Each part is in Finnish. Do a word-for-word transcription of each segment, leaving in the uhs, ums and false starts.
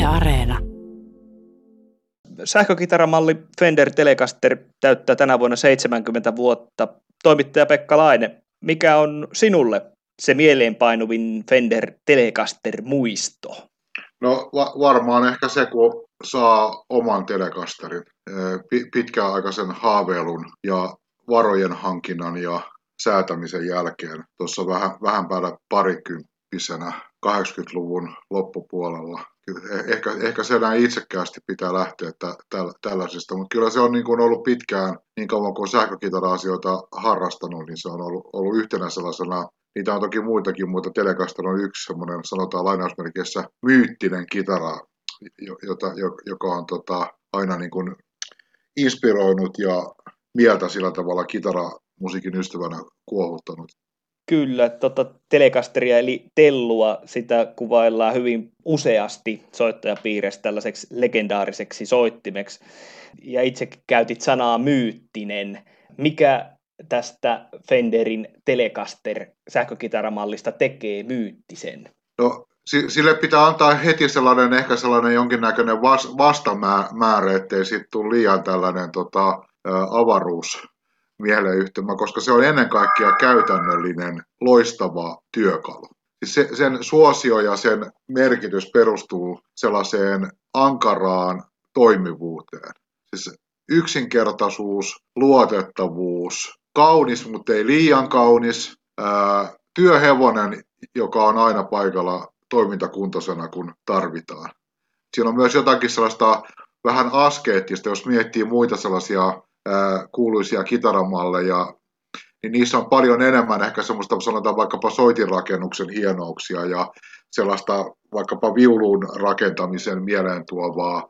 Areena. Sähkökitaramalli Fender Telecaster täyttää tänä vuonna seitsemänkymmentä vuotta. Toimittaja Pekka Laine, mikä on sinulle se mieleenpainuvin Fender Telecaster-muisto? No va- varmaan ehkä se, kun saa oman Telecasterin, pitkäaikaisen haaveilun ja varojen hankinnan ja säätämisen jälkeen. Tuossa vähän, vähän päällä parikymppisenä kahdeksankymmentäluvun loppupuolella. Ehkä, ehkä se näin itsekkäästi pitää lähteä tä, tä, tällaisista, mutta kyllä se on niin kuin ollut pitkään, niin kauan kuin sähkökitara-asioita harrastanut, niin se on ollut, ollut yhtenä sellaisena. Niitä on toki muitakin, mutta Telecaster on yksi semmoinen, sanotaan lainausmerkeissä, myyttinen kitara, jota, joka on tota, aina niin kuin inspiroinut ja mieltä sillä tavalla kitaramusiikin ystävänä kuohuttanut. Kyllä, tota Telecasteria eli Tellua, sitä kuvaillaan hyvin useasti soittajapiirissä tällaiseksi legendaariseksi soittimeksi. Ja itsekin käytit sanaa myyttinen. Mikä tästä Fenderin Telecaster sähkökitaramallista tekee myyttisen? No, sille pitää antaa heti sellainen, ehkä sellainen jonkinnäköinen vastamäärä, ettei sitten tule liian tällainen tota, avaruus mieleyhtymä, koska se on ennen kaikkea käytännöllinen, loistava työkalu. Siis se, sen suosio ja sen merkitys perustuu sellaiseen ankaraan toimivuuteen. Siis yksinkertaisuus, luotettavuus, kaunis, mutta ei liian kaunis, ää, työhevonen, joka on aina paikalla toimintakuntoisena, kun tarvitaan. Siinä on myös jotakin sellaista vähän askeettista, jos miettii muita sellaisia ää, kuuluisia kitaramalleja, niin niissä on paljon enemmän ehkä semmoista, sanotaan vaikkapa soitinrakennuksen hienouksia ja sellaista vaikkapa viulun rakentamisen mieleen tuovaa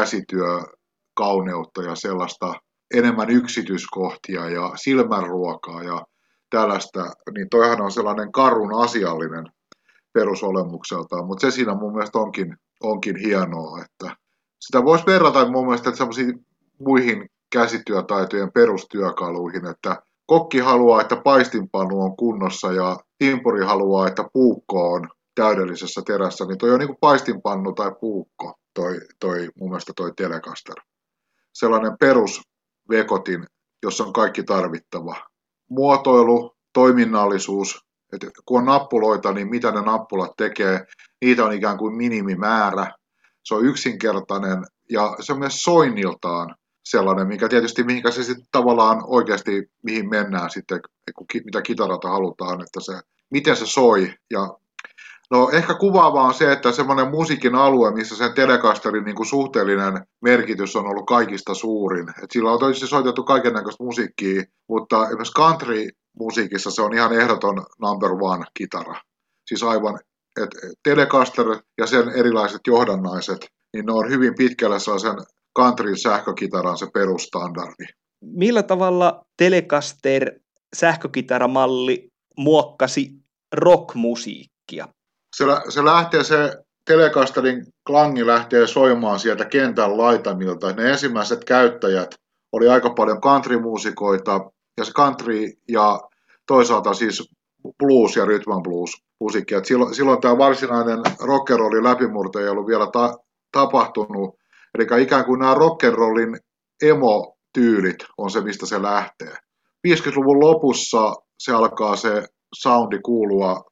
käsityökauneutta ja sellaista enemmän yksityiskohtia ja silmänruokaa ja tällaista, niin toihan on sellainen karun asiallinen perusolemukseltaan, mutta se siinä mun mielestä onkin, onkin hienoa, että sitä voisi verrata mun mielestä semmoisiin muihin käsityötaitojen perustyökaluihin, että kokki haluaa, että paistinpanu on kunnossa ja timpuri haluaa, että puukko on täydellisessä terässä, niin toi on niin kuin paistinpannu tai puukko, toi, toi mun mielestä toi Telecaster. Sellainen perusvekotin, jossa on kaikki tarvittava. Muotoilu, toiminnallisuus, että kun on nappuloita, niin mitä ne nappulat tekee, niitä on ikään kuin minimimäärä. Se on yksinkertainen ja se on myös soinniltaan sellainen, mikä tietysti mihinkä se sitten tavallaan oikeasti, mihin mennään sitten, mitä kitaralta halutaan, että se, miten se soi. Ja no ehkä kuvaavaa on se, että semmoinen musiikin alue, missä sen Telecasterin niin kuin suhteellinen merkitys on ollut kaikista suurin. Et sillä on tietysti soitettu kaikennäköistä musiikkia, mutta esimerkiksi country-musiikissa se on ihan ehdoton number one kitara. Siis aivan, että Telecaster ja sen erilaiset johdannaiset, niin ne on hyvin pitkälle sellaisen countryn sähkökitaran se perustandardi. Millä tavalla Telecaster sähkökitaramalli muokkasi rockmusiikkia? Se, se lähtee se Telecasterin klangi lähtee soimaan sieltä kentän laitamilta. Ne ensimmäiset käyttäjät oli aika paljon countrymuusikoita ja se country ja toisaalta siis blues ja rhythm and blues musiikkia. Silloin, silloin tämä varsinainen rock'n'rollin läpimurto ei ollut vielä ta, tapahtunut. Eli ikään kuin nämä rock'n'rollin emo-tyylit on se, mistä se lähtee. viidenkymmenenluvun lopussa se alkaa se soundi kuulua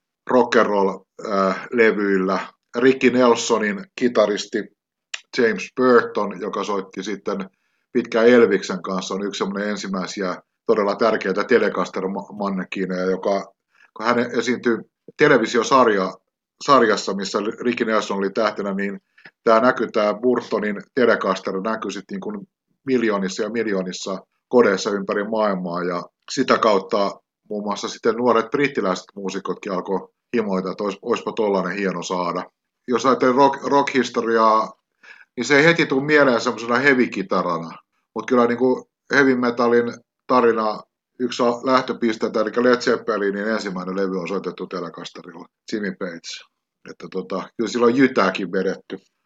rock'n'roll-levyillä. Ricky Nelsonin kitaristi James Burton, joka soitti sitten pitkään Elviksen kanssa, on yksi semmoinen ensimmäisiä todella tärkeitä Telecaster-mannekiineja, joka kun hän esiintyi televisiosarjassa, missä Ricky Nelson oli tähtenä, niin tämä näkyy, tämä Burtonin Telecaster näkyy sitten niin kuin miljoonissa ja miljoonissa kodeissa ympäri maailmaa, ja sitä kautta muun muassa sitten nuoret brittiläiset muusikotkin alkoi himoita, että olis, olispa tollainen hieno saada. Jos ajattelee rock, rock-historiaa, niin se ei heti tule mieleen semmoisena heavy-kitarana, mutta kyllä niin kuin heavy metalin tarina yksi lähtöpisteitä, eli Led Zeppelinin ensimmäinen levy on soitettu Telecasterilla, Jimmy Page. Että tota, kyllä sillä on jytääkin vedetty.